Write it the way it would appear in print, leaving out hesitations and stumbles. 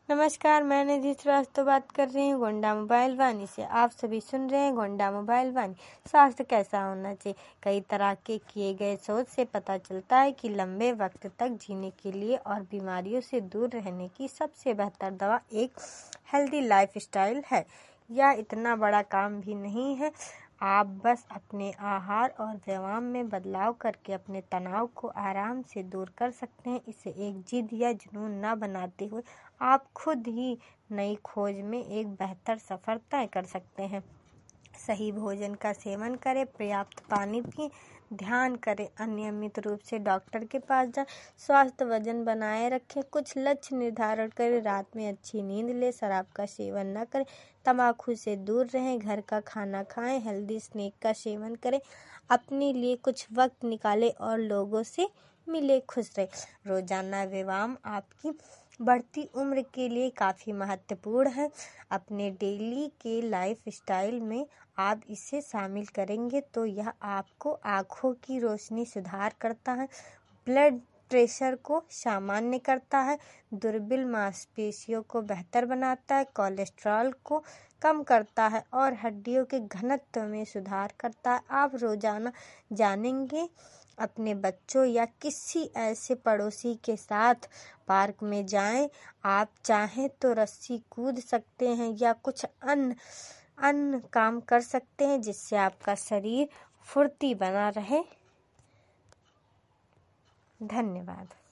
नमस्कार, मैं निधि श्रीवास्तव बात कर रही हूँ गोंडा मोबाइल वाणी से। आप सभी सुन रहे हैं गोंडा मोबाइल वाणी। स्वास्थ्य कैसा होना चाहिए? कई तरह के किए गए शोध से पता चलता है कि लंबे वक्त तक जीने के लिए और बीमारियों से दूर रहने की सबसे बेहतर दवा एक हेल्दी लाइफस्टाइल है। यह इतना बड़ा काम भी नहीं है। आप बस अपने आहार और व्यायाम में बदलाव करके अपने तनाव को आराम से दूर कर सकते हैं। इसे एक जिद या जुनून न बनाते हुए आप खुद ही नई खोज में एक बेहतर सफ़र तय कर सकते हैं। सही भोजन का सेवन करें, पर्याप्त पानी पिएं, ध्यान करें, अनियमित रूप से डॉक्टर के पास जाएं, स्वास्थ्य वजन बनाए रखें, कुछ लक्ष्य निर्धारण करें, रात में अच्छी नींद लें, शराब का सेवन न करें, तंबाकू से दूर रहें, घर का खाना खाएं, हेल्दी स्नैक का सेवन करें, अपने लिए कुछ वक्त निकालें और लोगों से मिले, खुश रहें। रोजाना व्यायाम आपकी बढ़ती उम्र के लिए काफ़ी महत्वपूर्ण है। अपने डेली के लाइफस्टाइल में आप इसे शामिल करेंगे तो यह आपको आँखों की रोशनी सुधार करता है, ब्लड प्रेशर को सामान्य करता है, दुर्बल मांसपेशियों को बेहतर बनाता है, कोलेस्ट्रॉल को कम करता है और हड्डियों के घनत्व में सुधार करता है। आप रोजाना जानेंगे अपने बच्चों या किसी ऐसे पड़ोसी के साथ पार्क में जाएं। आप चाहें तो रस्सी कूद सकते हैं या कुछ अन्य काम कर सकते हैं जिससे आपका शरीर फुर्ती बना रहे। धन्यवाद।